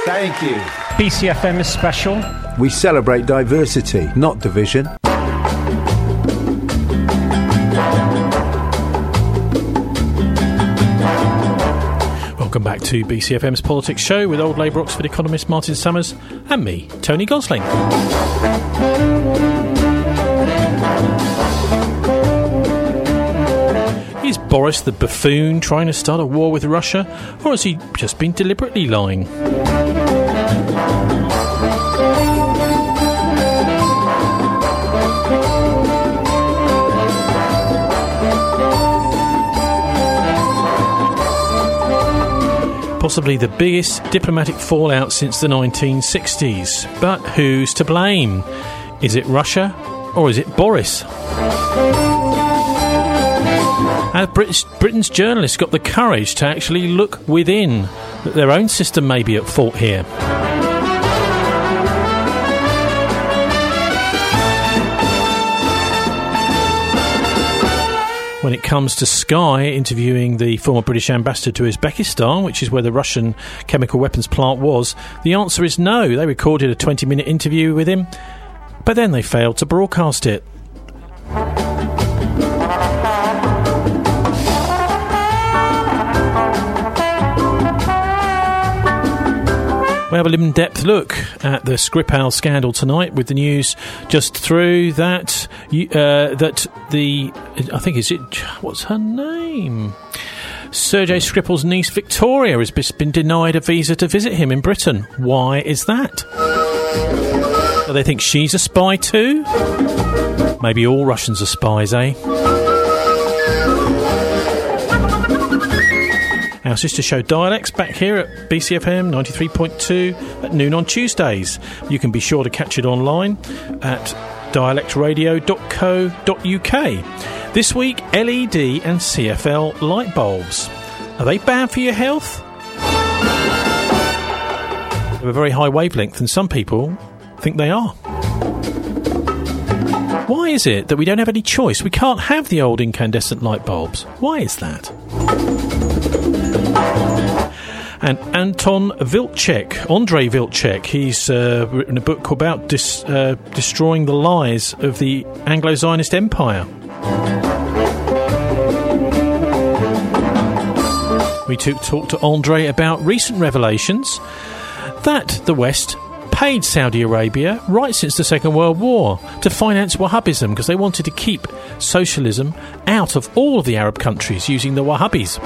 Thank you. BCFM is special. We celebrate diversity, not division. Welcome back to BCFM's Politics Show with old Labour Oxford economist Martin Summers and me, Tony Gosling. Is Boris the buffoon trying to start a war with Russia, or has he just been deliberately lying? Possibly the biggest diplomatic fallout since the 1960s. But who's to blame? Is it Russia or is it Boris? Have Britain's journalists got the courage to actually look within, that their own system may be at fault here? When it comes to Sky interviewing the former British ambassador to Uzbekistan, which is where the Russian chemical weapons plant was, the answer is no. They recorded a 20-minute interview with him, but then they failed to broadcast it. We have a in-depth look at the Skripal scandal tonight, with the news just through that what's her name? Sergei Skripal's niece Victoria has been denied a visa to visit him in Britain. Why is that? Do they think she's a spy too? Maybe all Russians are spies, eh? Our sister show Dialects back here at BCFM 93.2 at noon on Tuesdays. You can be sure to catch it online at dialectradio.co.uk. This week, LED and CFL light bulbs. Are they bad for your health? They're a very high wavelength, and some people think they are. Why is it that we don't have any choice? We can't have the old incandescent light bulbs. Why is that? And Anton Vilcek, Andrei Vilcek, he's written a book about destroying the lies of the Anglo-Zionist Empire. We talked to Andrei about recent revelations that the West paid Saudi Arabia right since the Second World War to finance Wahhabism, because they wanted to keep socialism out of all of the Arab countries using the Wahhabis.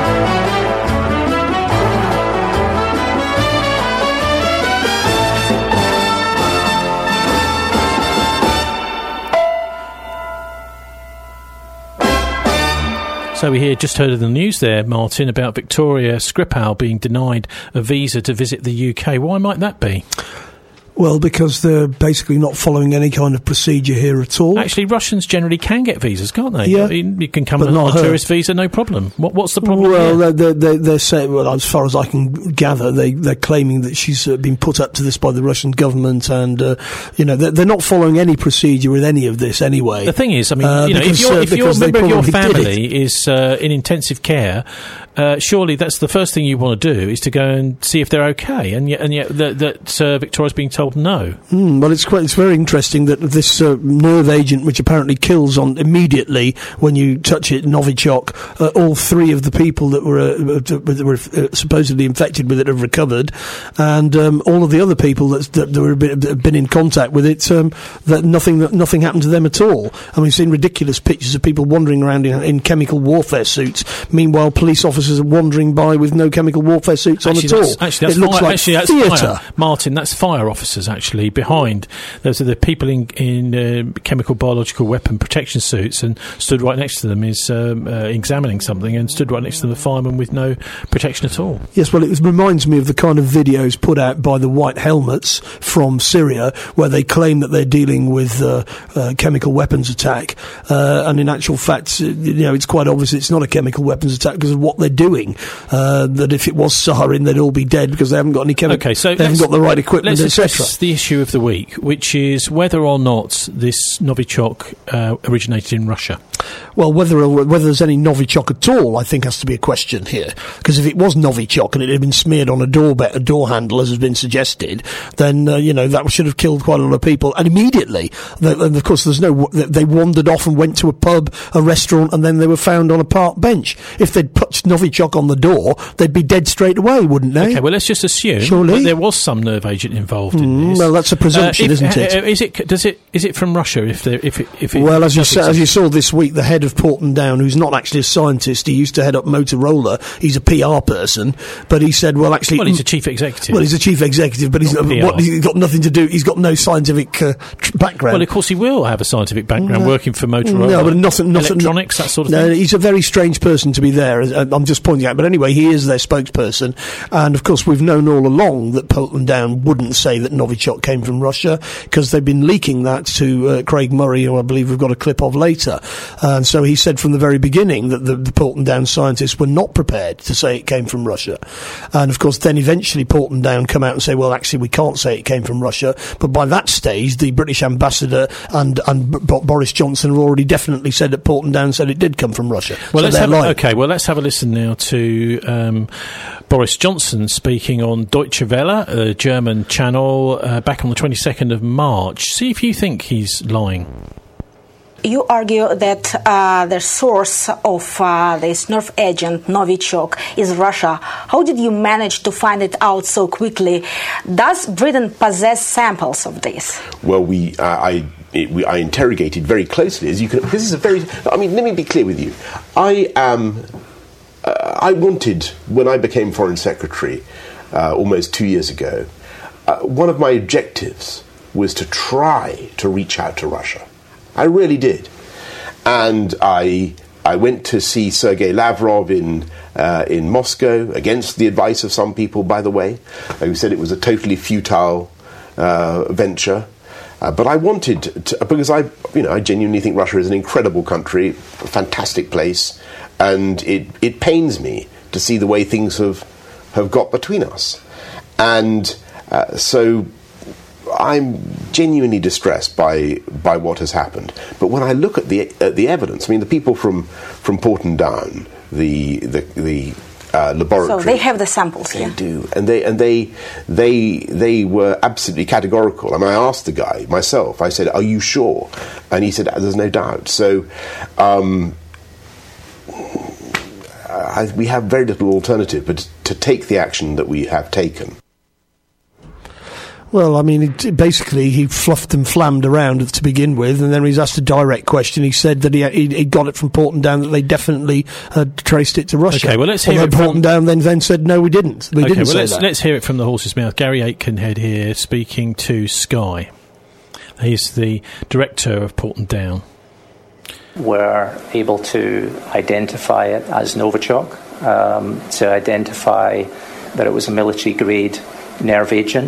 So we just heard of the news there, Martin, about Victoria Skripal being denied a visa to visit the UK. Why might that be? Well, because they're basically not following any kind of procedure here at all. Actually, Russians generally can get visas, can't they? Yeah. You can come on a tourist visa, no problem. What's the problem? Well, they're saying, well, as far as I can gather, they're claiming that she's been put up to this by the Russian government, and they're not following any procedure with any of this anyway. The thing is, I mean, if your member of your family is in intensive care, surely that's the first thing you want to do, is to go and see if they're okay, and yet Victoria's being told no. Well, it's very interesting that this nerve agent, which apparently kills on immediately when you touch it, Novichok, all three of the people that were supposedly infected with it have recovered, and all of the other people that have been in contact with it, that nothing happened to them at all. And we've seen ridiculous pictures of people wandering around in chemical warfare suits. Meanwhile, police officers are wandering by with no chemical warfare suits on at all. It looks like theatre. Martin, that's fire officers actually behind. Those are the people in chemical biological weapon protection suits, and stood right next to them is examining something, and stood right next to the fireman with no protection at all. Yes, well, it reminds me of the kind of videos put out by the White Helmets from Syria, where they claim that they're dealing with chemical weapons attack, and in actual fact, it's quite obvious it's not a chemical weapons attack because of what they're doing. That if it was Saharin, they'd all be dead because they haven't got any chemical. Okay, so they haven't got the right equipment, etc. The issue of the week, which is whether or not this Novichok originated in Russia. Well, whether there's any Novichok at all, I think has to be a question here. Because if it was Novichok and it had been smeared on a door handle, as has been suggested, then, that should have killed quite a lot of people. And immediately, and of course, they wandered off and went to a pub, a restaurant, and then they were found on a park bench. If they'd put Novichok on the door, they'd be dead straight away, wouldn't they? Okay, well, let's just assume that there was some nerve agent involved in this. Well, that's a presumption, isn't it? Is it from Russia? Well, as you saw this week, the head of Porton Down, who's not actually a scientist, he used to head up Motorola. He's a PR person, but he said, well, actually, he's a chief executive. Well, he's a chief executive, but he's got nothing to do. He's got no scientific background. Well, of course, he will have a scientific background working for Motorola. No, but nothing, electronics, that sort of thing. No, he's a very strange person to be there. I'm just pointing out. But anyway, he is their spokesperson, and of course, we've known all along that Porton Down wouldn't say that Novichok came from Russia because they've been leaking that to Craig Murray, who I believe we've got a clip of later. And so he said from the very beginning that the Porton Down scientists were not prepared to say it came from Russia. And of course, then eventually Porton Down come out and say, well, actually, we can't say it came from Russia. But by that stage, the British ambassador and Boris Johnson have already definitely said that Porton Down said it did come from Russia. Well, let's have a listen now to Boris Johnson speaking on Deutsche Welle, a German channel, back on the 22nd of March. See if you think he's lying. You argue that the source of this nerve agent, Novichok, is Russia. How did you manage to find it out so quickly? Does Britain possess samples of this? Well, I interrogated very closely, as you can. This is a very. I mean, let me be clear with you. I wanted, when I became Foreign Secretary almost 2 years ago, one of my objectives was to try to reach out to Russia. I really did. And I went to see Sergei Lavrov in Moscow, against the advice of some people, by the way, who said it was a totally futile venture. But I wanted to, because I genuinely think Russia is an incredible country, a fantastic place, and it pains me to see the way things have got between us. And so I'm genuinely distressed by what has happened. But when I look at the evidence, I mean, the people from Porton Down, the laboratory. So they have the samples. They do, and they were absolutely categorical. I mean, I asked the guy myself. I said, "Are you sure?" And he said, "There's no doubt." So we have very little alternative but to take the action that we have taken. Well, I mean, basically, he fluffed and flammed around to begin with, and then when he was asked a direct question, he said that he got it from Porton Down, that they definitely had traced it to Russia. Okay, well, let's hear it from... Porton Down then said, no, we didn't. We didn't say that. Let's hear it from the horse's mouth. Gary Aitkenhead here, speaking to Sky. He's the director of Porton Down. We're able to identify it as Novichok, to identify that it was a military-grade nerve agent.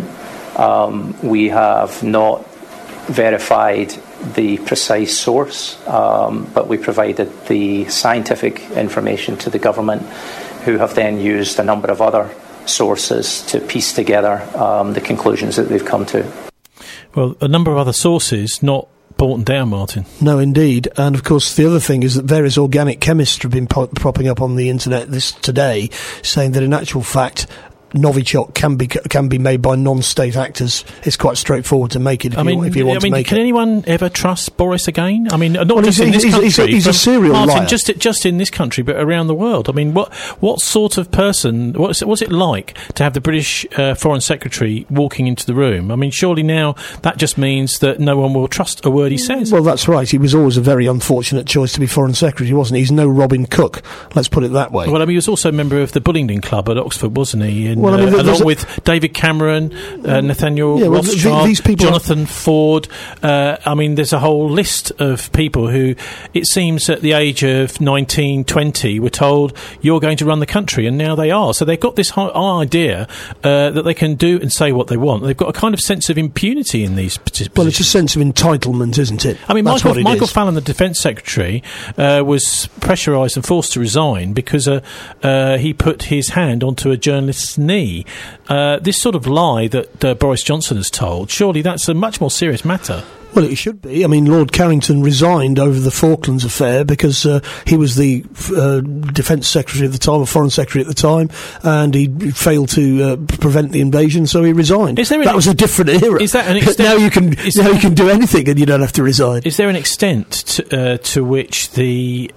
We have not verified the precise source, but we provided the scientific information to the government, who have then used a number of other sources to piece together the conclusions that they've come to. Well, a number of other sources, not Porton Down, Martin. No, indeed. And, of course, the other thing is that various organic chemists have been propping up on the internet today, saying that in actual fact Novichok can be made by non-state actors. It's quite straightforward to make it if you want to make it. Can anyone ever trust Boris again? I mean, not just in this country. He's a serial liar. Just in this country, but around the world. I mean, what sort of person? What's it like to have the British Foreign Secretary walking into the room? I mean, surely now that just means that no one will trust a word he says. Well, that's right. He was always a very unfortunate choice to be Foreign Secretary, wasn't he? He's no Robin Cook. Let's put it that way. Well, I mean, he was also a member of the Bullingdon Club at Oxford, wasn't he? Along with David Cameron, Nathaniel Rothschild, these people Jonathan Ford. I mean, there's a whole list of people who, it seems at the age of 19, 20, were told, you're going to run the country, and now they are. So they've got this whole idea that they can do and say what they want. They've got a kind of sense of impunity in these positions. Well, it's a sense of entitlement, isn't it? I mean, Michael Fallon, the Defence Secretary, was pressurised and forced to resign because he put his hand onto a journalist's knee. This sort of lie that Boris Johnson has told, surely that's a much more serious matter. Well, it should be. I mean, Lord Carrington resigned over the Falklands affair because he was the Defence Secretary at the time, or Foreign Secretary at the time, and he failed to prevent the invasion, so he resigned. That was a different era. Is that an extent? Now you can do anything and you don't have to resign. Is there an extent to which the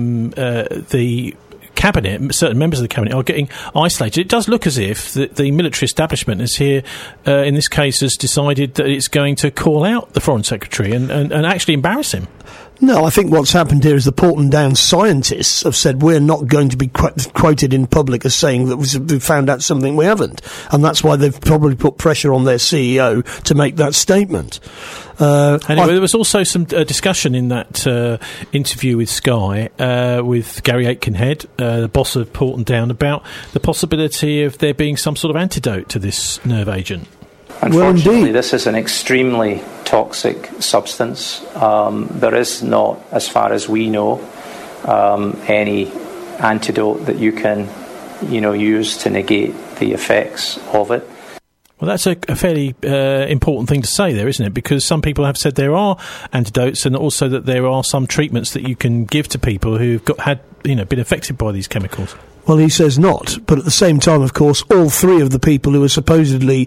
cabinet, certain members of the cabinet, are getting isolated? It does look as if the military establishment is here, in this case, has decided that it's going to call out the Foreign Secretary and actually embarrass him. No, I think what's happened here is the Porton Down scientists have said we're not going to be quoted in public as saying that we've found out something we haven't. And that's why they've probably put pressure on their CEO to make that statement. Anyway, there was also some discussion in that interview with Sky with Gary Aitkenhead, the boss of Porton Down, about the possibility of there being some sort of antidote to this nerve agent. Unfortunately, this is an extremely toxic substance. There is not, as far as we know, any antidote that you can, use to negate the effects of it. Well, that's a fairly important thing to say there, isn't it? Because some people have said there are antidotes, and also that there are some treatments that you can give to people who've been affected by these chemicals. Well, he says not, but at the same time, of course, all three of the people who were supposedly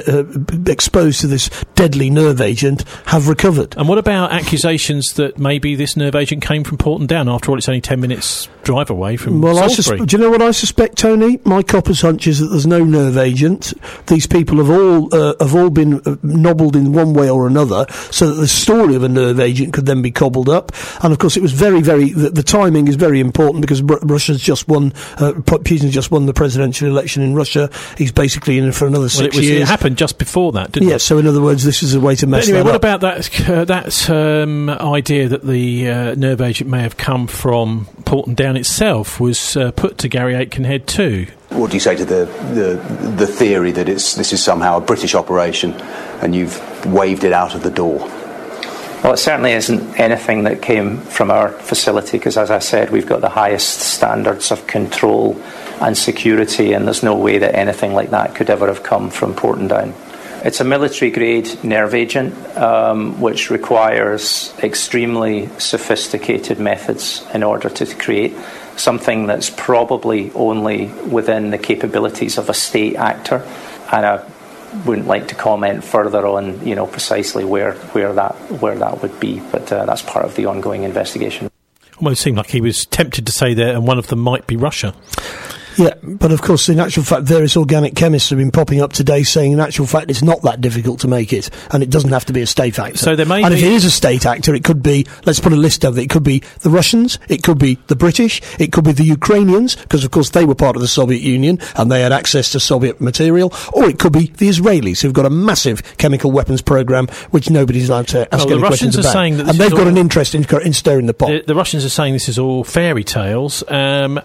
exposed to this deadly nerve agent have recovered. And what about accusations that maybe this nerve agent came from Porton Down? After all, it's only 10 minutes drive away from Salisbury. Do you know what I suspect, Tony? My copper's hunch is that there's no nerve agent. These people have all been nobbled in one way or another, so that the story of a nerve agent could then be cobbled up. And of course, it was very, very. The timing is very important because Russia's just won. Putin's just won the presidential election in Russia. He's basically in for another 6 years. It happened just before that, didn't it? Yes, so in other words, this is a way to mess that up. What about that idea that the nerve agent may have come from Porton Down itself was put to Gary Aitkenhead too? What do you say to the theory that this is somehow a British operation and you've waved it out of the door? Well, it certainly isn't anything that came from our facility because, as I said, we've got the highest standards of control and security, and there's no way that anything like that could ever have come from Porton Down. It's a military-grade nerve agent which requires extremely sophisticated methods in order to create something that's probably only within the capabilities of a state actor, and I wouldn't like to comment further on, precisely where that would be, but that's part of the ongoing investigation. Almost seemed like he was tempted to say there, and one of them might be Russia. Yeah, but of course, in actual fact, various organic chemists have been popping up today saying, in actual fact, it's not that difficult to make it, and it doesn't have to be a state actor. So there may and if it is a state actor, it could be, let's put a list of it, it could be the Russians, it could be the British, it could be the Ukrainians, because of course they were part of the Soviet Union, and they had access to Soviet material, or it could be the Israelis, who've got a massive chemical weapons program, which nobody's allowed to ask any questions about. And they've got an interest in stirring the pot. The Russians are saying this is all fairy tales, and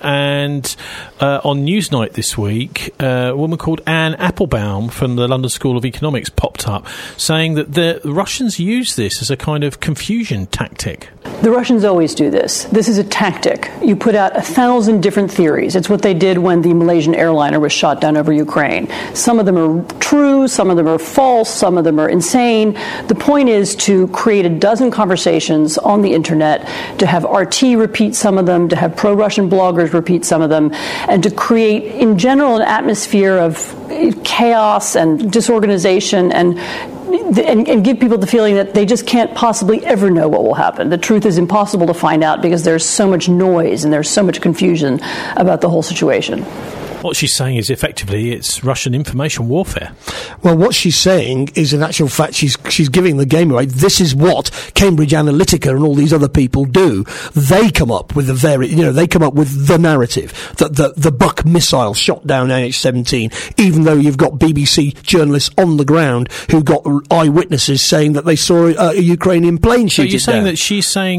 on Newsnight this week, a woman called Anne Applebaum from the London School of Economics popped up saying that the Russians use this as a kind of confusion tactic. The Russians always do this. This is a tactic. You put out 1,000 different theories. It's what they did when the Malaysian airliner was shot down over Ukraine. Some of them are true, some of them are false, some of them are insane. The point is to create a dozen conversations on the internet, to have RT repeat some of them, to have pro-Russian bloggers repeat some of them, and to create, in general, an atmosphere of chaos and disorganization and give people the feeling that they just can't possibly ever know what will happen. The truth is impossible to find out because there's so much noise and there's so much confusion about the whole situation. What she's saying is effectively it's Russian information warfare. Well, what she's saying is, in actual fact, she's giving the game away. This is what Cambridge Analytica and all these other people do. They come up with they come up with the narrative that the Buck missile shot down MH17, even though you've got BBC journalists on the ground who got eyewitnesses saying that they saw a Ukrainian plane shoot it down. So you're saying that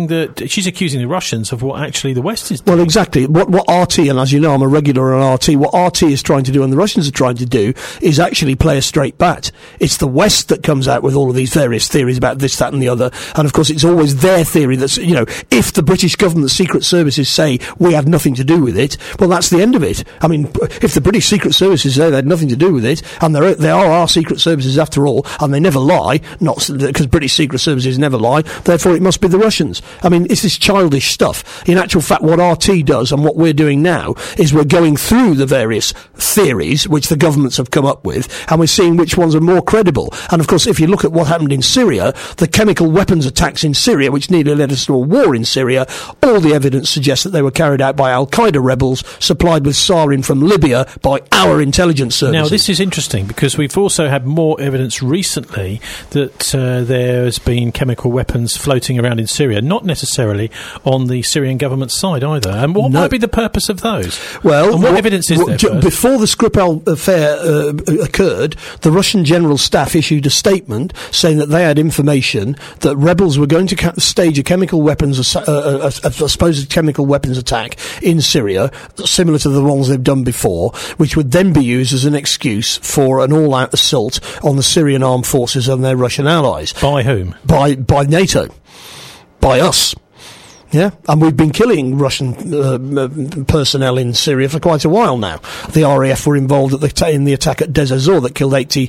she's accusing the Russians of what actually the West is doing? Well, exactly. What RT, and as you know, I'm a regular on RT, what what RT is trying to do and the Russians are trying to do is actually play a straight bat. It's the West that comes out with all of these various theories about this, that and the other, and of course it's always their theory that's, you know, if the British government secret services say we had nothing to do with it, well, that's the end of it. I mean, if the British secret services say they had nothing to do with it, and they are our secret services after all, and they never lie, not because British secret services never lie, therefore it must be the Russians. I mean, it's this childish stuff. In actual fact, what RT does and what we're doing now is we're going through the various theories which the governments have come up with, and we're seeing which ones are more credible. And of course, if you look at what happened in Syria, the chemical weapons attacks in Syria, which nearly led us to a war in Syria, all the evidence suggests that they were carried out by Al-Qaeda rebels supplied with sarin from Libya by our intelligence services. Now, this is interesting because we've also had more evidence recently that there's been chemical weapons floating around in Syria, not necessarily on the Syrian government side either. And what might be the purpose of those? Well, and what evidence is there? Before the Skripal affair occurred, the Russian General Staff issued a statement saying that they had information that rebels were going to stage a chemical weapons, a supposed chemical weapons attack in Syria, similar to the ones they've done before, which would then be used as an excuse for an all-out assault on the Syrian armed forces and their Russian allies. By whom? By NATO. By us. Yeah, and we've been killing Russian personnel in Syria for quite a while now. The RAF were involved in the attack at Deir ez-Zor that killed 90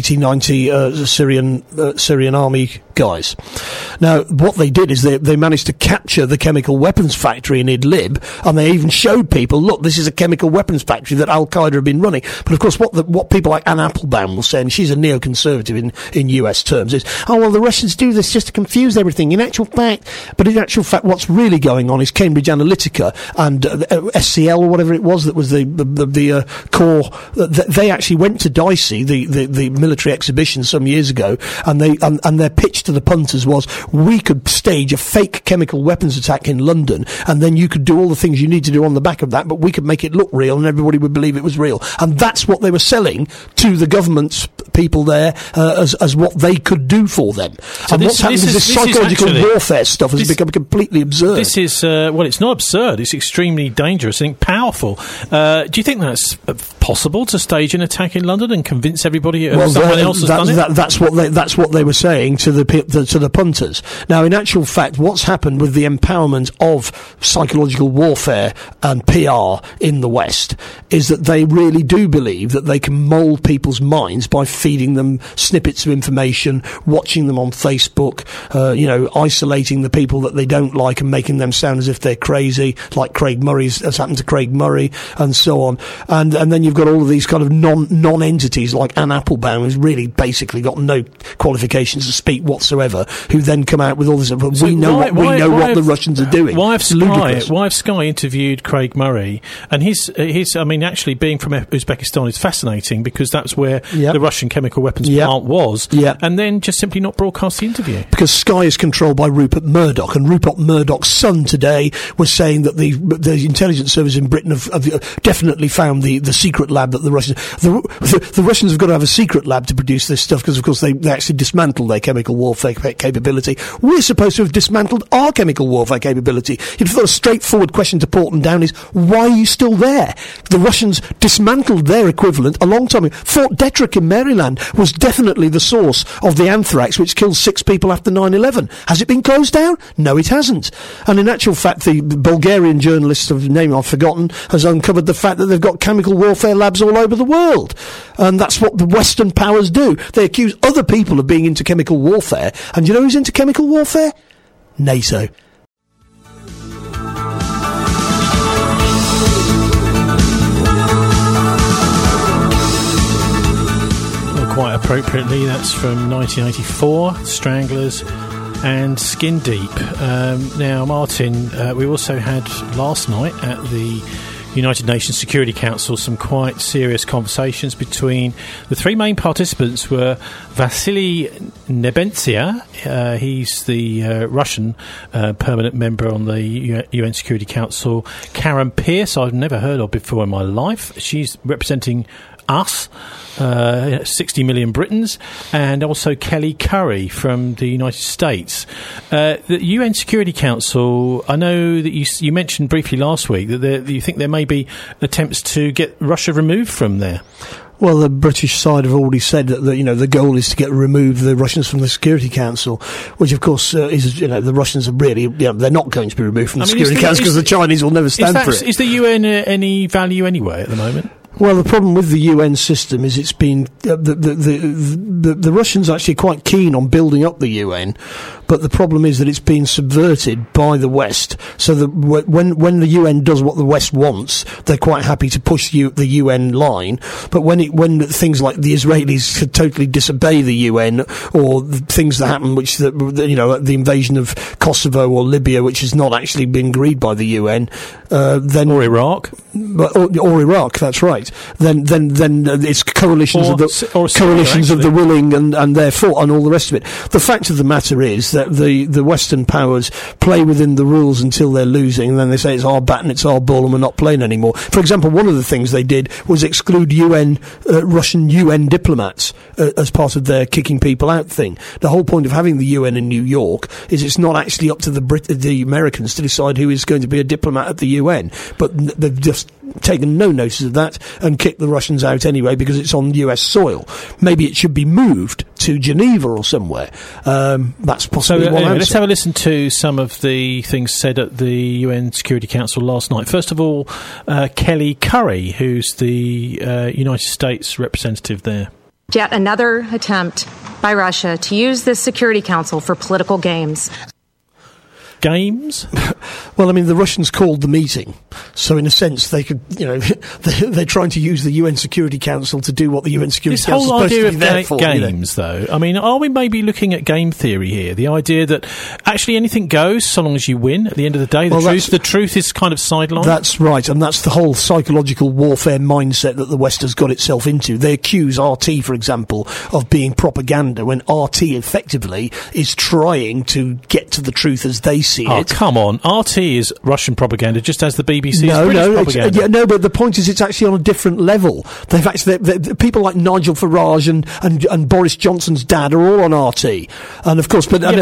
Syrian army guys. Now, what they did is they managed to capture the chemical weapons factory in Idlib, and they even showed people, look, this is a chemical weapons factory that Al-Qaeda have been running. But of course, what people like Anne Applebaum will say, and she's a neoconservative in US terms, is, oh, well, the Russians do this just to confuse everything. In actual fact, what's really going on is Cambridge Analytica and SCL or whatever it was that was the core. They actually went to Dicey, the military exhibition some years ago, and their pitch to the punters was, we could stage a fake chemical weapons attack in London, and then you could do all the things you need to do on the back of that, but we could make it look real, and everybody would believe it was real. And that's what they were selling to the government's people there as what they could do for them. So and what's happened is this psychological warfare stuff has become completely absurd. This is, well, it's not absurd, it's extremely dangerous, I think powerful. Do you think that's possible to stage an attack in London and convince everybody someone else has done it? That's what they were saying to the punters. Now, in actual fact, what's happened with the empowerment of psychological warfare and PR in the West is that they really do believe that they can mould people's minds by feeding them snippets of information, watching them on Facebook, isolating the people that they don't like and making them sound as if they're crazy, like Craig Murray's has happened to Craig Murray, and so on. And then you've got all of these kind of non-entities like Anne Applebaum, who's really basically got no qualifications to speak whatsoever, who then come out with all this. We know what the Russians are doing. Why have Sky interviewed Craig Murray? And his I mean, actually being from Uzbekistan is fascinating because that's where the Russian chemical weapons plant was. And then just simply not broadcast the interview because Sky is controlled by Rupert Murdoch, and Rupert Murdoch's son today was saying that the intelligence service in Britain have definitely found the secret lab that the Russians have got to have a secret lab to produce this stuff because of course they actually dismantled their chemical warfare capability. We're supposed to have dismantled our chemical warfare capability. You'd thought a straightforward question to Portland Down is, why are you still there? The Russians dismantled their equivalent a long time ago. Fort Detrick in Maryland was definitely the source of the anthrax which killed 6 people after 9/11. Has it been closed down? No, it hasn't. And in actual fact, the Bulgarian journalist, of name I've forgotten, has uncovered the fact that they've got chemical warfare labs all over the world. And that's what the Western powers do. They accuse other people of being into chemical warfare. And you know who's into chemical warfare? NATO. Well, quite appropriately, that's from 1984, Stranglers and Skin Deep. Now, Martin, we also had last night at the United Nations Security Council some quite serious conversations between the 3 main participants were Vasily Nebenzia, he's the Russian permanent member on the UN Security Council, Karen Pierce, I've never heard of before in my life, she's representing us, 60 million Britons, and also Kelly Currie from the United States. The UN Security Council, I know that you mentioned briefly last week that you think there may be attempts to get Russia removed from there. Well, the British side have already said that the goal is to remove the Russians from the Security Council, which of course is the Russians are really they're not going to be removed from the Security Council because the Chinese will never stand for it. Is the UN any value anyway at the moment? Well, the problem with the UN system is it's been the Russians are actually quite keen on building up the UN, but the problem is that it's been subverted by the West. So that when the UN does what the West wants, they're quite happy to push the UN line. But when things like the Israelis totally disobey the UN, or the things that happen, which the invasion of Kosovo or Libya, which has not actually been agreed by the UN, then or Iraq, or Iraq, that's right. Then it's coalitions of the willing and therefore and all the rest of it. The fact of the matter is that the Western powers play within the rules until they're losing, and then they say it's our bat and it's our ball and we're not playing anymore. For example, one of the things they did was exclude Russian UN diplomats as part of their kicking people out thing. The whole point of having the UN in New York is it's not actually up to the Americans to decide who is going to be a diplomat at the UN, but they've just taken no notice of that and kicked the Russians out anyway because it's on US soil. Maybe it should be moved to Geneva or somewhere. That's possibly one answer. Let's have a listen to some of the things said at the UN Security Council last night. First of all, Kelly Currie, who's the United States representative there. Yet another attempt by Russia to use this Security Council for political games. Games? Well, I mean, the Russians called the meeting, so in a sense they could, they're trying to use the UN Security Council to do what the UN Security Council is supposed to be there for. This whole idea of games, though, I mean, are we maybe looking at game theory here? The idea that actually anything goes so long as you win at the end of the day, the truth is kind of sidelined? That's right, and that's the whole psychological warfare mindset that the West has got itself into. They accuse RT, for example, of being propaganda, when RT effectively is trying to get to the truth as they see it. Oh, come on. RT is Russian propaganda, just as the BBC is British propaganda. No, but the point is it's actually on a different level. They've actually, people like Nigel Farage and Boris Johnson's dad are all on RT. And of course,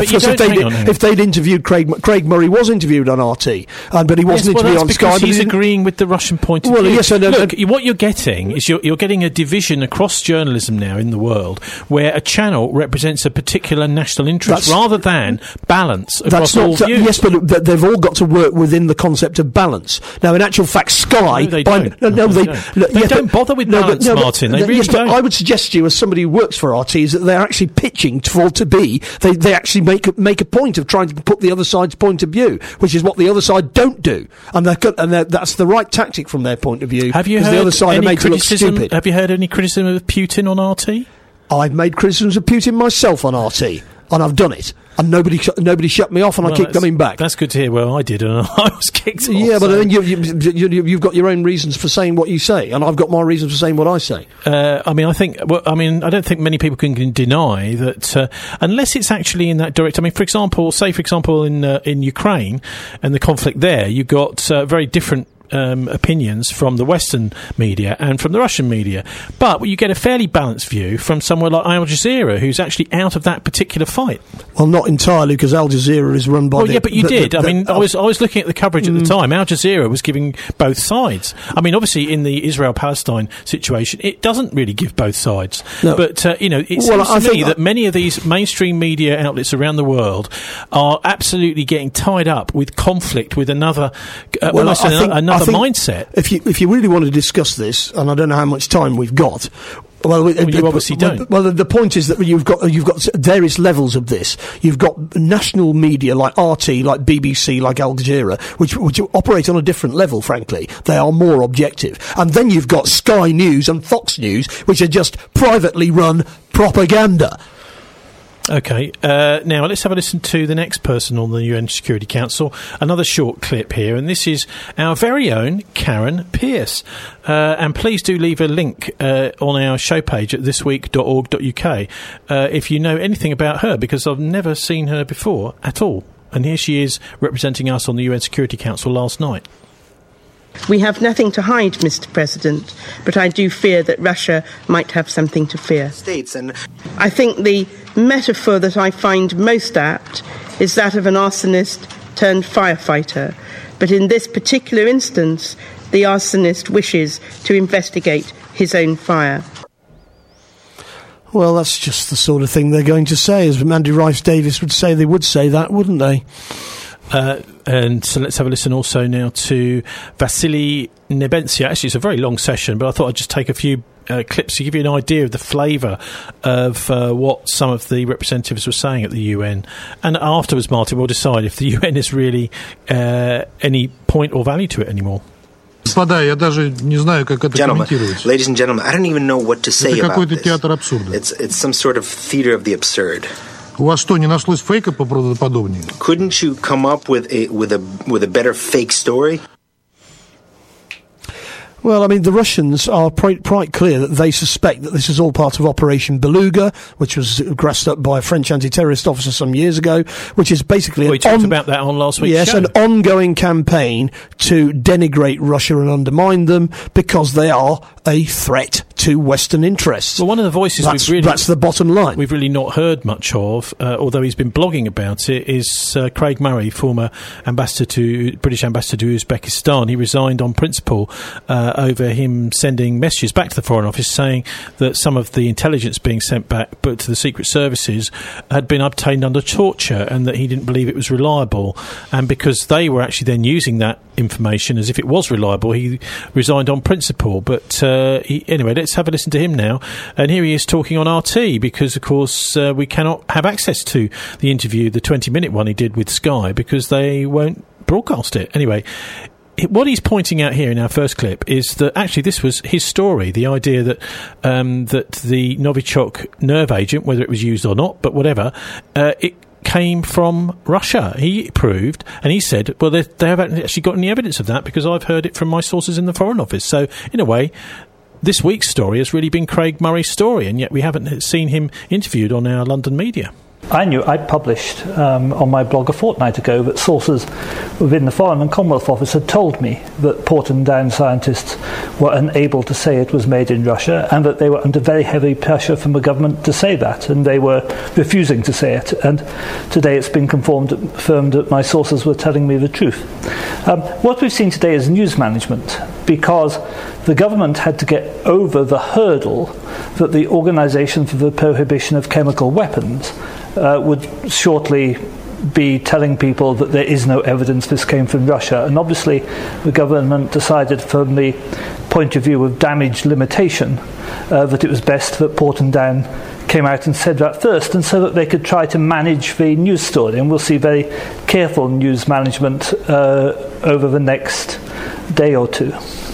if they'd interviewed Craig Murray was interviewed on RT, but he wasn't interviewed on Sky. He's agreeing with the Russian point of view. Yes, Look, what you're getting is you're getting a division across journalism now in the world where a channel represents a particular national interest rather than balance across all views. Yes, but they've all got to work within the concept of balance. Now, in actual fact, Sky... No, they don't. They don't bother with balance, Martin. They really don't. I would suggest to you, as somebody who works for RT, is that they're actually pitching they actually make a point of trying to put the other side's point of view, which is what the other side don't do. And that's the right tactic from their point of view. Have you heard the other side are made to look stupid. Have you heard any criticism of Putin on RT? I've made criticisms of Putin myself on RT, and I've done it. And nobody shut me off, and I keep coming back. That's good to hear. Well, I did, and I was kicked off. Yeah, but then you've got your own reasons for saying what you say, and I've got my reasons for saying what I say. I don't think many people can deny that unless it's actually in that direct. I mean, for example, in Ukraine and the conflict there, you've got very different opinions from the Western media and from the Russian media, but you get a fairly balanced view from somewhere like Al Jazeera, who's actually out of that particular fight. Well, not entirely, because Al Jazeera is run by. Well, but you did. I was looking at the coverage at the time. Al Jazeera was giving both sides. I mean, obviously, in the Israel-Palestine situation, it doesn't really give both sides. No. But it seems to me that many of these mainstream media outlets around the world are absolutely getting tied up with conflict with another mindset. If you really want to discuss this, and I don't know how much time we've got. Well, you obviously don't. Well, the point is that you've got various levels of this. You've got national media like RT, like BBC, like Al Jazeera, which operate on a different level. Frankly, they are more objective. And then you've got Sky News and Fox News, which are just privately run propaganda. Okay, now let's have a listen to the next person on the UN Security Council. Another short clip here, and this is our very own Karen Pierce. And please do leave a link on our show page at thisweek.org.uk if you know anything about her, because I've never seen her before at all. And here she is representing us on the UN Security Council last night. We have nothing to hide, Mr. President, but I do fear that Russia might have something to fear. I think the metaphor that I find most apt is that of an arsonist turned firefighter. But in this particular instance, the arsonist wishes to investigate his own fire. Well, that's just the sort of thing they're going to say. As Mandy Rice-Davies would say, they would say that, wouldn't they? And so let's have a listen also now to Vasily Nebenzia. Actually, it's a very long session, but I thought I'd just take a few clips to give you an idea of the flavour of what some of the representatives were saying at the UN. And afterwards, Martin, we'll decide if the UN is really any point or value to it anymore. Gentlemen, ladies and gentlemen, I don't even know what to say about this. It's some sort of theater of the absurd. Couldn't you come up with a better fake story? Well, I mean, the Russians are quite clear that they suspect that this is all part of Operation Beluga, which was grassed up by a French anti-terrorist officer some years ago, which is basically... We talked about that on last week's show. Yes, an ongoing campaign to denigrate Russia and undermine them because they are a threat to Western interests. Well, one of the voices that's the bottom line. We've really not heard much of, although he's been blogging about it, is Craig Murray, former British ambassador to Uzbekistan. He resigned on principle over him sending messages back to the Foreign Office saying that some of the intelligence being sent back but to the secret services had been obtained under torture and that he didn't believe it was reliable. And because they were actually then using that information as if it was reliable, he resigned on principle. But anyway, let's have a listen to him now. And here he is talking on RT because, of course, we cannot have access to the interview, the 20-minute one he did with Sky, because they won't broadcast it. Anyway, what he's pointing out here in our first clip is that actually this was his story, the idea that that the Novichok nerve agent, whether it was used or not, but whatever, it came from Russia. He proved, and he said, well, they haven't actually got any evidence of that because I've heard it from my sources in the Foreign Office. So, in a way, this week's story has really been Craig Murray's story, and yet we haven't seen him interviewed on our London media. I published on my blog a fortnight ago that sources within the Foreign and Commonwealth Office had told me that Porton Down scientists were unable to say it was made in Russia and that they were under very heavy pressure from the government to say that, and they were refusing to say it. And today it's been confirmed that my sources were telling me the truth. What we've seen today is news management, because the government had to get over the hurdle that the Organisation for the Prohibition of Chemical Weapons would shortly be telling people that there is no evidence this came from Russia. And obviously the government decided from the point of view of damage limitation that it was best that Porton Down came out and said that first, and so that they could try to manage the news story. And we'll see very careful news management over the next day or two.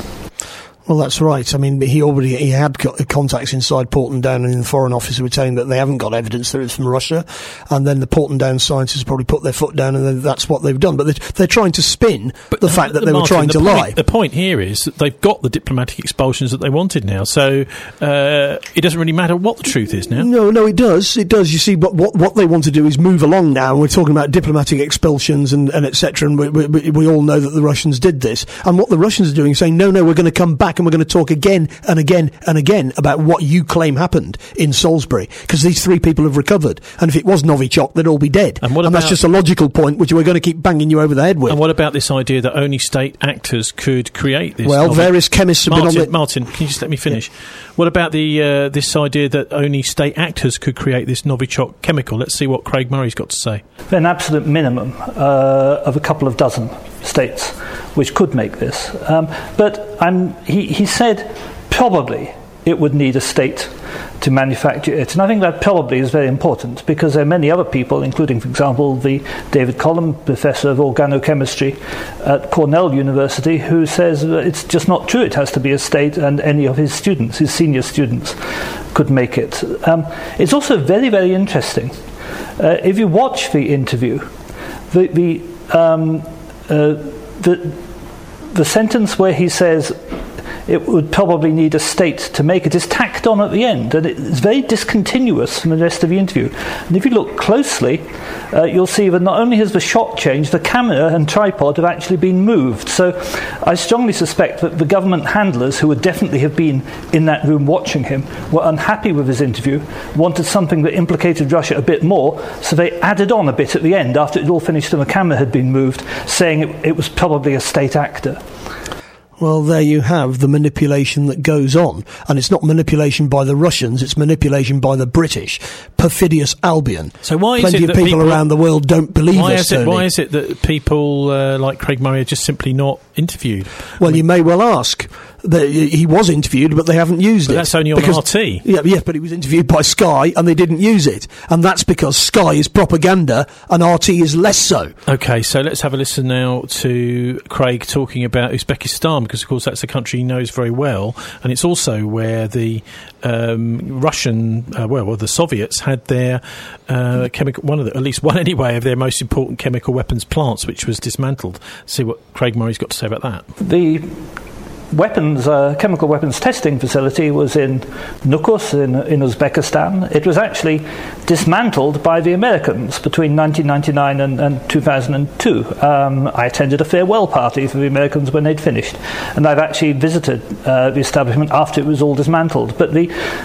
Well, that's right. I mean, he had got contacts inside Porton Down and in the Foreign Office who were saying that they haven't got evidence that it's from Russia, and then the Porton Down scientists probably put their foot down, and then that's what they've done. But they're trying to spin the fact that they were trying to lie. The point here is that they've got the diplomatic expulsions that they wanted now, so it doesn't really matter what the truth is now. No, it does. It does. You see, what they want to do is move along now. We're talking about diplomatic expulsions and etc., and we all know that the Russians did this. And what the Russians are doing is saying, no, we're going to come back and we're going to talk again and again and again about what you claim happened in Salisbury, because these three people have recovered, and if it was Novichok, they'd all be dead. And that's just a logical point which we're going to keep banging you over the head with. And what about this idea that only state actors could create this? Well, various chemists have been on it. Martin, can you just let me finish? Yeah. What about the this idea that only state actors could create this Novichok chemical? Let's see what Craig Murray's got to say. An absolute minimum of a couple of dozen states which could make this. But he said probably it would need a state to manufacture it. And I think that probably is very important, because there are many other people, including, for example, the David Collum, professor of organochemistry at Cornell University, who says it's just not true. It has to be a state, and any of his students, his senior students, could make it. It's also very, very interesting. If you watch the interview, the sentence where he says it would probably need a state to make it, is tacked on at the end, and it's very discontinuous from the rest of the interview. And if you look closely, you'll see that not only has the shot changed, the camera and tripod have actually been moved. So I strongly suspect that the government handlers, who would definitely have been in that room watching him, were unhappy with his interview, wanted something that implicated Russia a bit more, so they added on a bit at the end after it all finished and the camera had been moved, saying it was probably a state actor. Well, there you have the manipulation that goes on. And it's not manipulation by the Russians, it's manipulation by the British. Perfidious Albion. So why is Plenty it of that people around the world don't believe us, Tony. Why is it that people like Craig Murray are just simply not interviewed? Well, you may well ask. He was interviewed, but they haven't used it. That's only on RT. Yeah, but he was interviewed by Sky, and they didn't use it. And that's because Sky is propaganda, and RT is less so. OK, so let's have a listen now to Craig talking about Uzbekistan, because, of course, that's a country he knows very well, and it's also where the Russian, the Soviets had their chemical, at least one anyway, of their most important chemical weapons plants, which was dismantled. See what Craig Murray's got to say about that. The chemical weapons testing facility was in Nukus in Uzbekistan. It was actually dismantled by the Americans between 1999 and 2002. I attended a farewell party for the Americans when they'd finished, and I've actually visited the establishment after it was all dismantled. But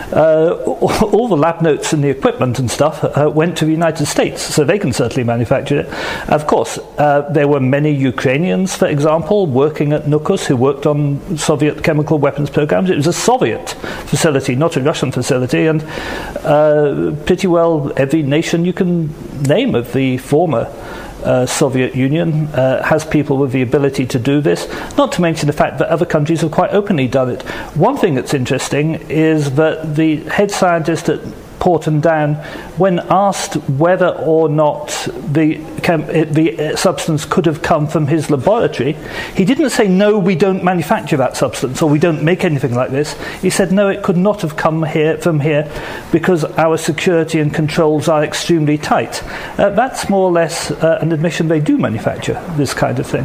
all the lab notes and the equipment and stuff went to the United States, so they can certainly manufacture it. Of course, there were many Ukrainians, for example, working at Nukus who worked on Soviet chemical weapons programs. It was a Soviet facility, not a Russian facility, and pretty well every nation you can name of the former Soviet Union has people with the ability to do this, not to mention the fact that other countries have quite openly done it. One thing that's interesting is that the head scientist at Porton Down, when asked whether or not the substance could have come from his laboratory, he didn't say, no, we don't manufacture that substance, or we don't make anything like this. He said, no, it could not have come from here because our security and controls are extremely tight. That's more or less an admission they do manufacture this kind of thing.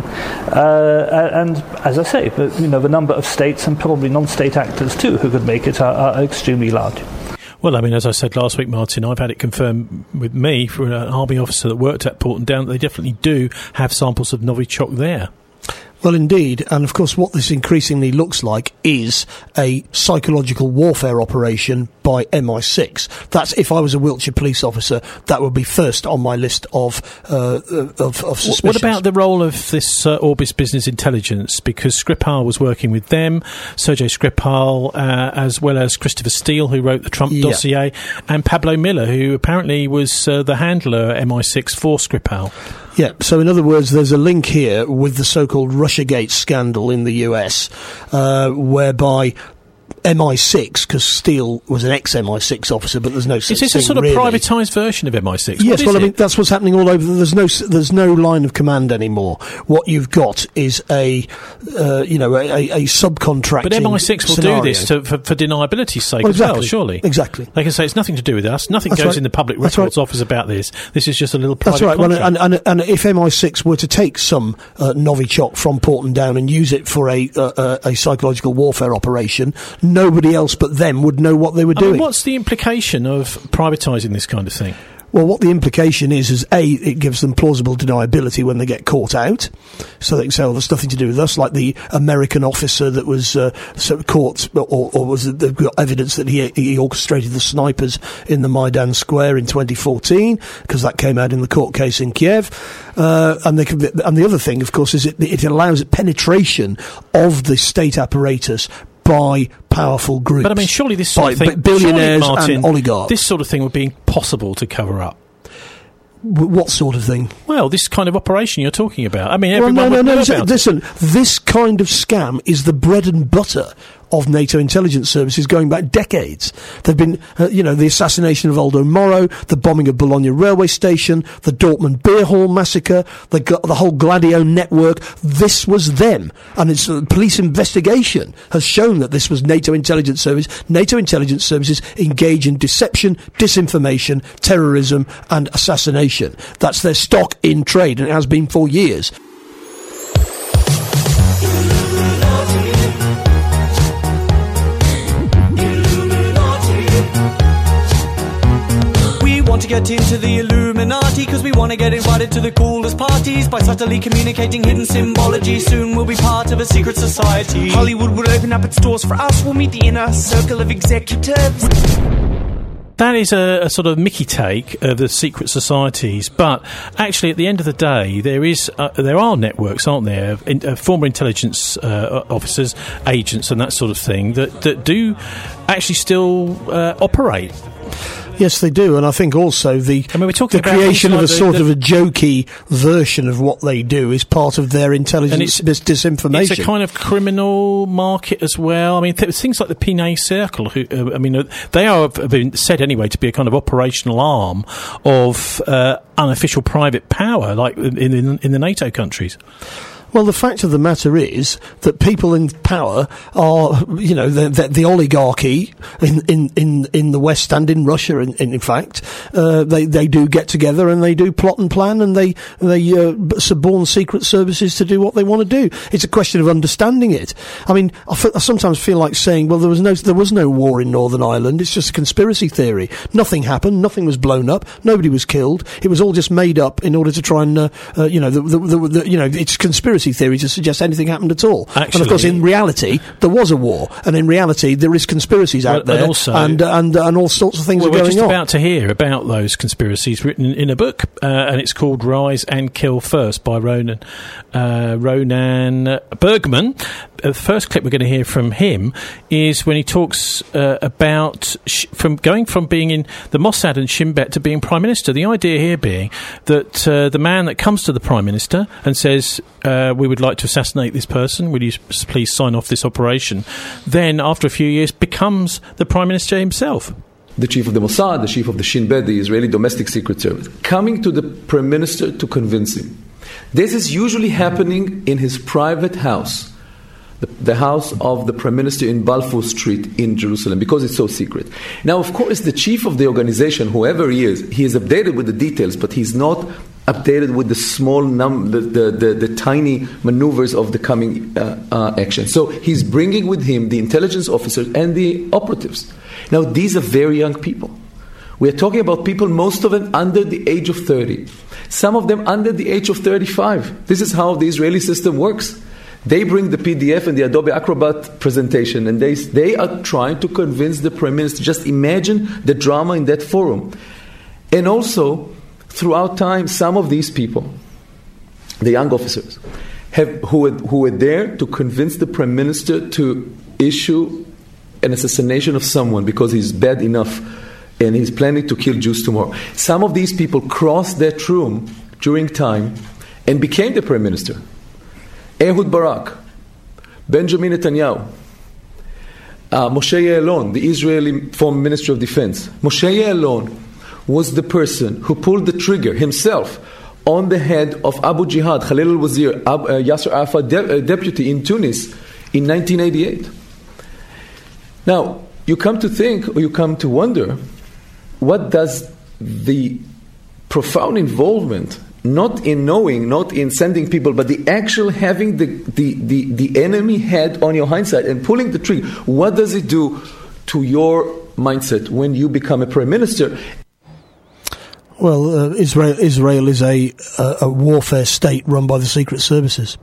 And as I say, the number of states and probably non-state actors too who could make it are extremely large. Well, I mean, as I said last week, Martin, I've had it confirmed with me for an army officer that worked at Porton Down that they definitely do have samples of Novichok there. Well, indeed, and of course what this increasingly looks like is a psychological warfare operation by MI6. That's, if I was a Wiltshire police officer, that would be first on my list of suspicions. What about the role of this Orbis Business Intelligence? Because Skripal was working with them, Sergei Skripal, as well as Christopher Steele, who wrote the Trump dossier, and Pablo Miller, who apparently was the handler at MI6 for Skripal. Yeah, so in other words, there's a link here with the so-called Russiagate scandal in the US, whereby MI6, because Steele was an ex-MI6 officer, but there's no such thing. Is this a sort of privatised version of MI6? Yes, well, I mean, that's what's happening all over. There's no line of command anymore. What you've got is a subcontracting. But MI6 will scenario. do this for deniability's sake as well, surely. Exactly. They can say it's nothing to do with us. Nothing goes in the public records office about this. This is just a little private contract. Well, and if MI6 were to take some Novichok from Porton Down and use it for a psychological warfare operation, nobody else but them would know what they were doing. Mean, what's the implication of privatising this kind of thing? Well, what the implication is A, it gives them plausible deniability when they get caught out. So they can say, oh, there's nothing to do with us, like the American officer that was caught, or was they've got evidence that he orchestrated the snipers in the Maidan Square in 2014, because that came out in the court case in Kiev. And the other thing, of course, is it allows penetration of the state apparatus by powerful groups. But I mean, surely this sort of thing, billionaires Martin, and oligarchs. This sort of thing would be impossible to cover up. What sort of thing? Well, this kind of operation you're talking about. I mean, everyone would know about listen, this kind of scam is the bread and butter of NATO intelligence services going back decades. There've been, the assassination of Aldo Moro, the bombing of Bologna railway station, the Dortmund beer hall massacre, the whole Gladio network. This was them. And its police investigation has shown that this was NATO intelligence service. NATO intelligence services engage in deception, disinformation, terrorism, and assassination. That's their stock in trade, and it has been for years. to get into the Illuminati, cause we want to get invited to the coolest parties by subtly communicating hidden symbology. Soon we'll be part of a secret society. Hollywood will open up its doors for us. We'll meet the inner circle of executives. That is a sort of Mickey take of the secret societies, but actually at the end of the day there are networks, aren't there, former intelligence officers, agents and that sort of thing that do actually still operate. Yes, they do, and I think also the creation of a sort of a jokey version of what they do is part of their intelligence disinformation. It's a kind of criminal market as well. I mean, things like the Pinay Circle, they have been said anyway to be a kind of operational arm of unofficial private power, like in the NATO countries. Well, the fact of the matter is that people in power are, the oligarchy in the West and in Russia. In fact, they do get together and they do plot and plan, and they suborn secret services to do what they want to do. It's a question of understanding it. I mean, I sometimes feel like saying, well, there was no war in Northern Ireland. It's just a conspiracy theory. Nothing happened. Nothing was blown up. Nobody was killed. It was all just made up in order to try and, it's conspiracy theory to suggest anything happened at all. Actually, and of course, in reality, there was a war, and in reality, there is conspiracies out there, and also, and all sorts of things are going on. We're just about to hear about those conspiracies written in a book, and it's called "Rise and Kill First" by Ronan Bergman. The first clip we're going to hear from him is when he talks about going from being in the Mossad and Shin Bet to being Prime Minister. The idea here being that the man that comes to the Prime Minister and says, we would like to assassinate this person, will you please sign off this operation, then after a few years becomes the Prime Minister himself. The chief of the Mossad, the chief of the Shin Bet, the Israeli domestic secret service, coming to the Prime Minister to convince him. This is usually happening in his private house, the house of the Prime Minister in Balfour Street in Jerusalem, because it's so secret. Now, of course, the chief of the organization, whoever he is updated with the details, but he's not updated with the small the tiny maneuvers of the coming action. So he's bringing with him the intelligence officers and the operatives. Now, these are very young people. We are talking about people, most of them under the age of 30. Some of them under the age of 35. This is how the Israeli system works. They bring the PDF and the Adobe Acrobat presentation, and they are trying to convince the Prime Minister. Just imagine the drama in that forum. And also, throughout time, some of these people, the young officers, who were there to convince the Prime Minister to issue an assassination of someone because he's bad enough and he's planning to kill Jews tomorrow. Some of these people crossed that room during time and became the Prime Minister. Ehud Barak, Benjamin Netanyahu, Moshe Ya'alon, the Israeli former Minister of Defense. Moshe Ya'alon was the person who pulled the trigger himself on the head of Abu Jihad, Khalil al-Wazir, Yasser Arafat deputy in Tunis in 1988. Now, you come to think, or you come to wonder, what does the profound involvement, not in knowing, not in sending people, but the actual having the enemy head on your hindsight and pulling the trigger, what does it do to your mindset when you become a Prime Minister? Well, Israel is a warfare state run by the secret services.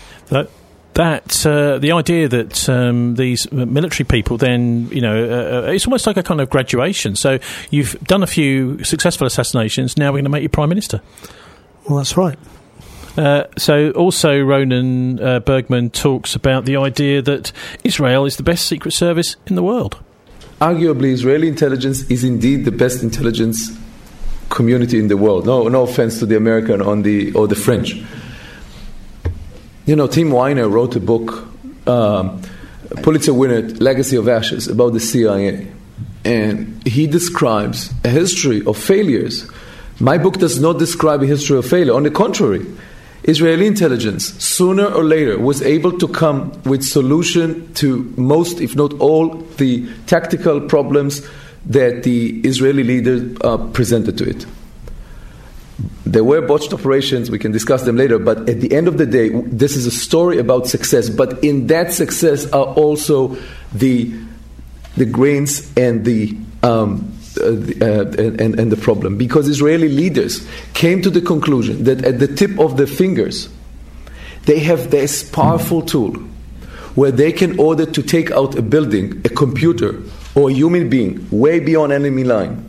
The idea that these military people then, it's almost like a kind of graduation. So you've done a few successful assassinations, now we're going to make you Prime Minister. Well, that's right. So also Ronan Bergman talks about the idea that Israel is the best secret service in the world. Arguably, Israeli intelligence is indeed the best intelligence community in the world. No offense to the American or the French. Tim Weiner wrote a book, Pulitzer winner, Legacy of Ashes, about the CIA. And he describes a history of failures. My book does not describe a history of failure. On the contrary, Israeli intelligence, sooner or later, was able to come with solution to most, if not all, the tactical problems that the Israeli leaders presented to it. There were botched operations, we can discuss them later, but at the end of the day, this is a story about success. But in that success are also the grains and the and the problem, because Israeli leaders came to the conclusion that at the tip of their fingers they have this powerful tool where they can order to take out a building, a computer, or a human being way beyond enemy line.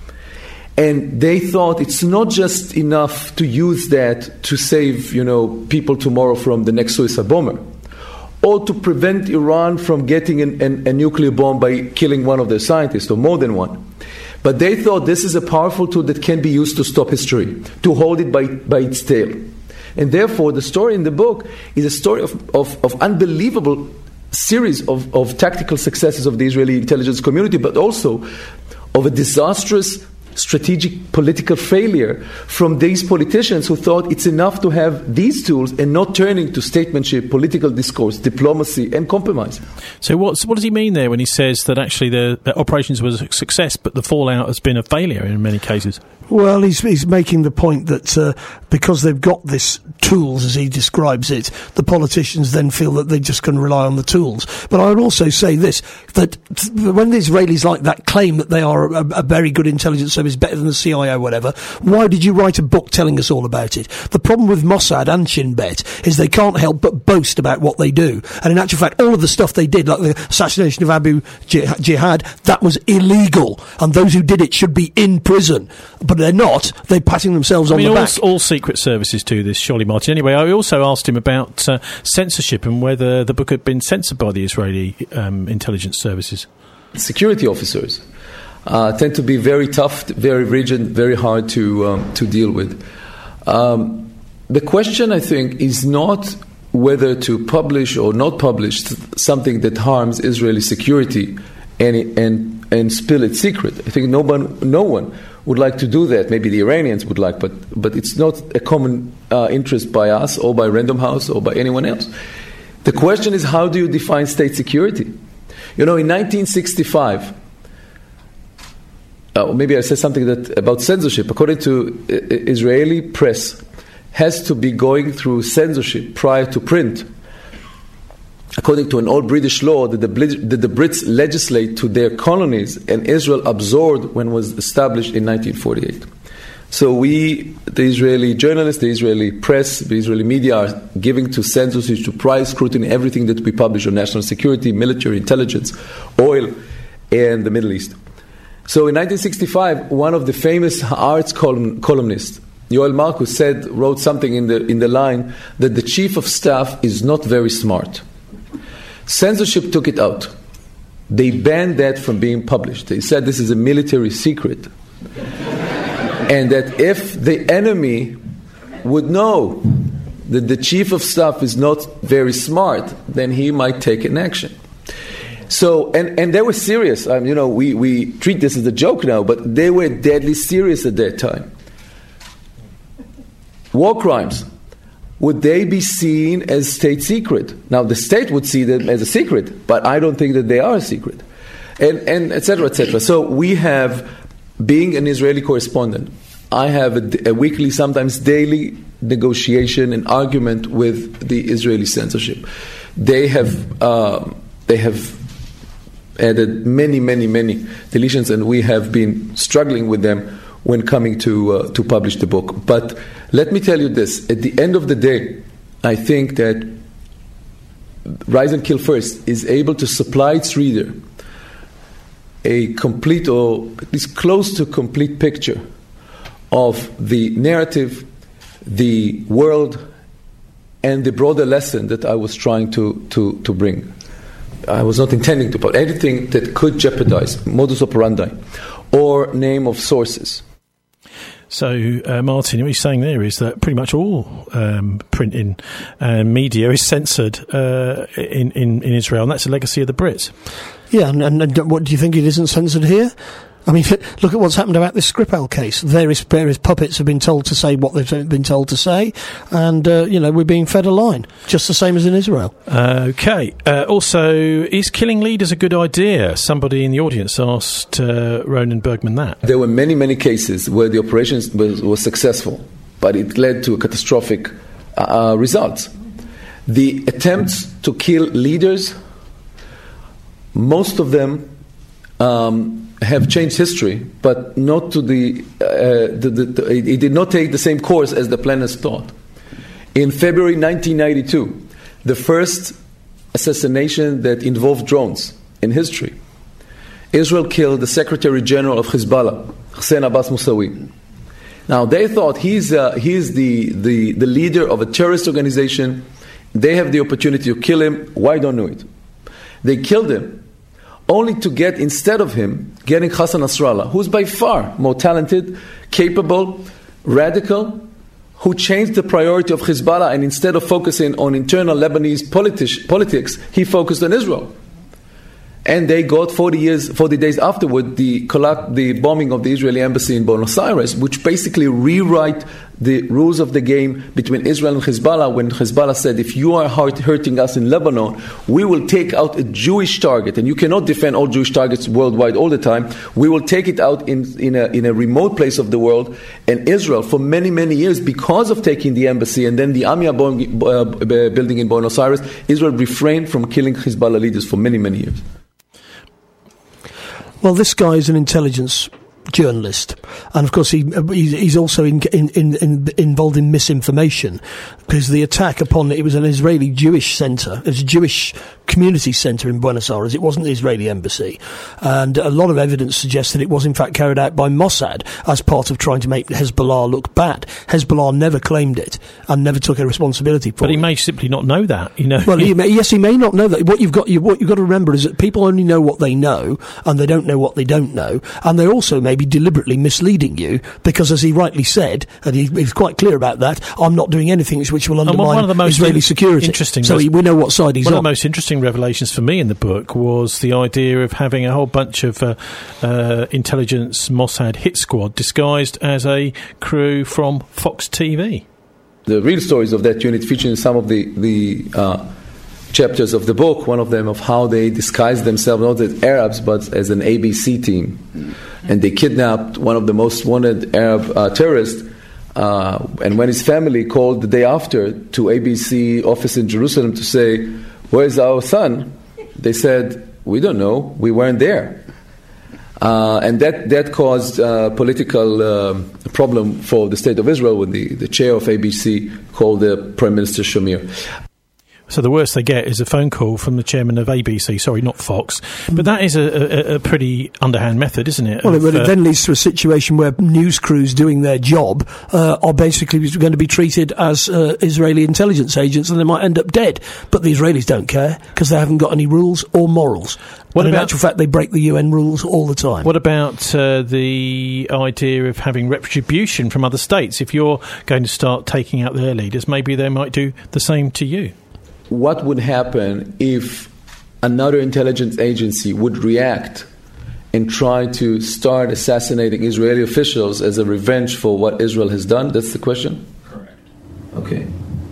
And they thought it's not just enough to use that to save, people tomorrow from the next suicide bomber, or to prevent Iran from getting a nuclear bomb by killing one of their scientists, or more than one. But they thought this is a powerful tool that can be used to stop history, to hold it by its tail. And therefore, the story in the book is a story of unbelievable series of tactical successes of the Israeli intelligence community, but also of a disastrous strategic political failure from these politicians who thought it's enough to have these tools and not turning to statesmanship, political discourse, diplomacy, and compromise. So what does he mean there when he says that actually the operations was a success, but the fallout has been a failure in many cases? Well, he's making the point that because they've got this tools, as he describes it, the politicians then feel that they're just going to rely on the tools. But I would also say this, that when the Israelis like that claim that they are a very good intelligence service, better than the CIA or whatever, why did you write a book telling us all about it? The problem with Mossad and Shin Bet is they can't help but boast about what they do. And in actual fact, all of the stuff they did, like the assassination of Abu Jihad, that was illegal. And those who did it should be in prison. But they're not. They're patting themselves on the back. All secret services do this, surely, Martin. Anyway, I also asked him about censorship and whether the book had been censored by the Israeli intelligence services. Security officers tend to be very tough, very rigid, very hard to deal with. The question, I think, is not whether to publish or not publish something that harms Israeli security and spill its secret. I think no one would like to do that. Maybe the Iranians would like, but it's not a common interest by us or by Random House or by anyone else. The question is, how do you define state security? In 1965, maybe I said something about censorship. According to Israeli press, has to be going through censorship prior to print. According to an old British law that the Brits legislate to their colonies, and Israel absorbed when it was established in 1948. So the Israeli journalists, the Israeli press, the Israeli media are giving to censorship, to prior scrutiny, everything that we publish on national security, military intelligence, oil, and the Middle East. So in 1965, one of the famous Haaretz columnists, Yoel Marcus, wrote something in the line that the chief of staff is not very smart. Censorship took it out. They banned that from being published. They said this is a military secret. And that if the enemy would know that the chief of staff is not very smart, then he might take an action. So, and they were serious. We treat this as a joke now, but they were deadly serious at that time. War crimes, would they be seen as state secret? Now, the state would see them as a secret, but I don't think that they are a secret. And et cetera, et cetera. So we have, being an Israeli correspondent, I have a weekly, sometimes daily negotiation and argument with the Israeli censorship. They have added many deletions, and we have been struggling with them when coming to publish the book. But let me tell you this: at the end of the day, I think that Rise and Kill First is able to supply its reader a complete, or at least close to complete, picture of the narrative, the world, and the broader lesson that I was trying to bring. I was not intending to put anything that could jeopardize modus operandi or name of sources. So, Martin, what he's saying there is that pretty much all printing media is censored in Israel, and that's a legacy of the Brits. Yeah, and what do you think, it isn't censored here? I mean, look at what's happened about this Skripal case. Various puppets have been told to say what they've been told to say, and, we're being fed a line, just the same as in Israel. Okay. Also, is killing leaders a good idea? Somebody in the audience asked Ronan Bergman that. There were many cases where the operation was successful, but it led to catastrophic results. The attempts to kill leaders, most of them have changed history, but not to it did not take the same course as the planners thought. In February 1992, the first assassination that involved drones in history, Israel killed the Secretary General of Hezbollah, Hussein Abbas Musawi. Now, they thought he's the leader of a terrorist organization. They have the opportunity to kill him. Why don't do it? They killed him, only to get, instead of him, getting Hassan Nasrallah, who's by far more talented, capable, radical, who changed the priority of Hezbollah, and instead of focusing on internal Lebanese politics, he focused on Israel. And they got 40 days afterward, the bombing of the Israeli embassy in Buenos Aires, which basically rewrite the rules of the game between Israel and Hezbollah, when Hezbollah said, if you are hurting us in Lebanon, we will take out a Jewish target, and you cannot defend all Jewish targets worldwide all the time. We will take it out in a remote place of the world. And Israel, for many, many years, because of taking the embassy and then the Amia building in Buenos Aires, Israel refrained from killing Hezbollah leaders for many, many years. Well, this guy is an intelligence journalist, and of course he's also involved in misinformation, because the attack upon it was an Israeli Jewish centre, it was a Jewish community centre in Buenos Aires. It wasn't the Israeli embassy, and a lot of evidence suggests that it was in fact carried out by Mossad as part of trying to make Hezbollah look bad. Hezbollah never claimed it and never took a responsibility for it. But he may simply not know that, you know. Well, he may not know that. What you've got to remember is that people only know what they know, and they don't know what they don't know, and they're also maybe deliberately misleading you, because, as he rightly said, and he's quite clear about that, I'm not doing anything which will undermine Israeli security. So we know what side he's on. One of the most interesting revelations for me in the book was the idea of having a whole bunch of intelligence Mossad hit squad disguised as a crew from Fox TV. The real stories of that unit feature in some of the chapters of the book, one of them of how they disguised themselves not as Arabs but as an ABC team. And they kidnapped one of the most wanted Arab terrorists, and when his family called the day after to ABC office in Jerusalem to say, where's our son? They said, we don't know, we weren't there. And that caused a political problem for the State of Israel, when the chair of ABC called the Prime Minister Shamir. So the worst they get is a phone call from the chairman of ABC, sorry, not Fox. But that is a pretty underhand method, isn't it? Well, it then leads to a situation where news crews doing their job are basically going to be treated as Israeli intelligence agents, and they might end up dead. But the Israelis don't care, because they haven't got any rules or morals. In actual fact, they break the UN rules all the time. What about the idea of having retribution from other states? If you're going to start taking out their leaders, maybe they might do the same to you. What would happen if another intelligence agency would react and try to start assassinating Israeli officials as a revenge for what Israel has done? That's the question? Correct. Okay.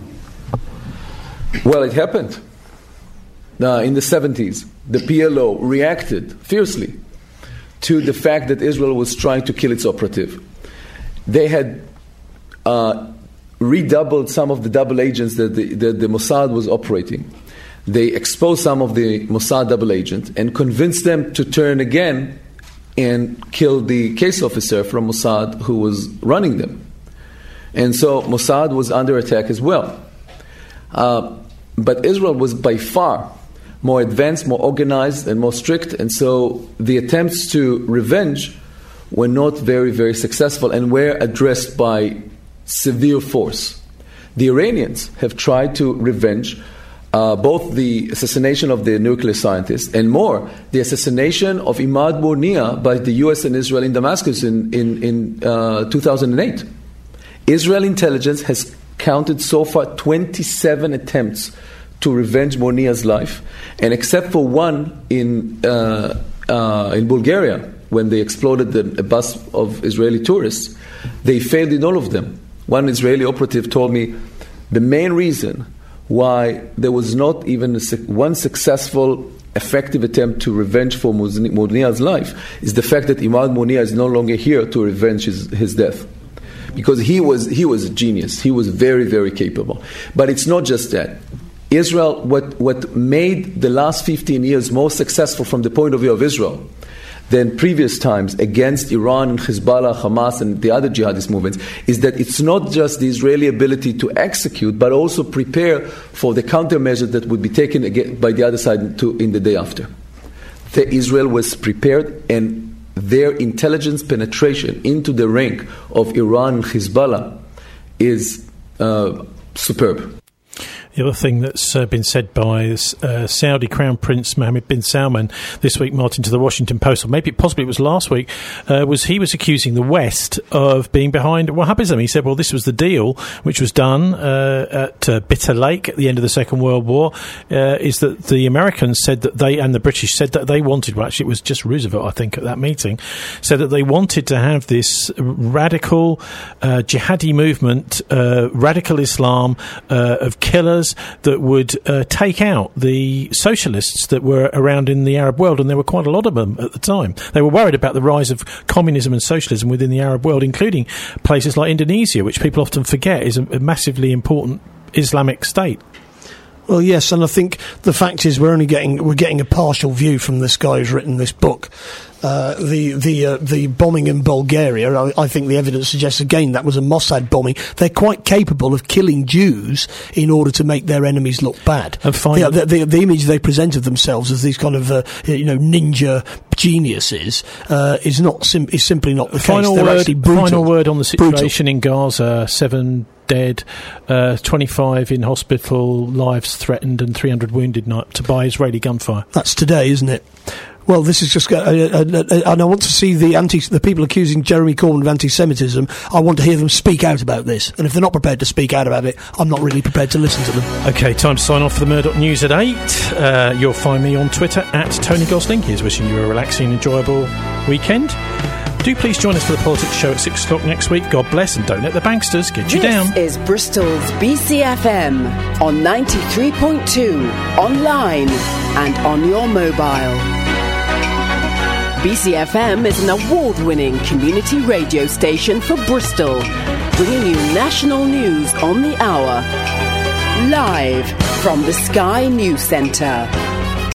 Well, it happened. In the 70s, the PLO reacted fiercely to the fact that Israel was trying to kill its operative. They had redoubled some of the double agents that the Mossad was operating. They exposed some of the Mossad double agents and convinced them to turn again and kill the case officer from Mossad who was running them. And so Mossad was under attack as well. But Israel was by far more advanced, more organized, and more strict, and so the attempts to revenge were not very, very successful and were addressed by severe force. The Iranians have tried to revenge both the assassination of the nuclear scientist and more, the assassination of Imad Murnia by the US and Israel in Damascus in 2008. Israel intelligence has counted so far 27 attempts to revenge Murnia's life, and except for one in Bulgaria, when they exploded a bus of Israeli tourists, they failed in all of them. One Israeli operative told me the main reason why there was not even one successful, effective attempt to revenge for Murnia's life is the fact that Imad Murnia is no longer here to revenge his death. Because he was a genius. He was very, very capable. But it's not just that. Israel, what made the last 15 years most successful from the point of view of Israel, than previous times against Iran and Hezbollah, Hamas, and the other jihadist movements is that it's not just the Israeli ability to execute, but also prepare for the countermeasures that would be taken by the other side in the day after. Israel was prepared, and their intelligence penetration into the rank of Iran and Hezbollah is superb. The other thing that's been said by Saudi Crown Prince Mohammed bin Salman this week, Martin, to the Washington Post, or possibly it was last week, was he was accusing the West of being behind Wahhabism. He said, well, this was the deal which was done at Bitter Lake at the end of the Second World War, is that the Americans said that and the British said that they wanted, well, actually it was just Roosevelt, I think, at that meeting, said that they wanted to have this radical jihadi movement, radical Islam of killers that would take out the socialists that were around in the Arab world, and there were quite a lot of them at the time. They were worried about the rise of communism and socialism within the Arab world, including places like Indonesia, which people often forget is a massively important Islamic state. Well, yes, and I think the fact is we're getting a partial view from this guy who's written this book. The bombing in Bulgaria, I think the evidence suggests again that was a Mossad bombing. They're quite capable of killing Jews in order to make their enemies look bad. And the image they present of themselves as these kind of ninja geniuses is simply not the case. Final word on the situation in Gaza: 7 dead, 25 in hospital, lives threatened, and 300 wounded by Israeli gunfire. That's today, isn't it? Well, this is just, and I want to see the people accusing Jeremy Corbyn of anti-Semitism. I want to hear them speak out about this, and if they're not prepared to speak out about it, I'm not really prepared to listen to them. Okay, time to sign off for the Murdoch News at 8. You'll find me on Twitter at Tony Gosling. Here's wishing you a relaxing, enjoyable weekend. Do please join us for the Politics Show at 6 o'clock next week. God bless, and don't let the banksters get you down. This is Bristol's BCFM on 93.2, online and on your mobile. BCFM is an award-winning community radio station for Bristol, bringing you national news on the hour. Live from the Sky News Centre.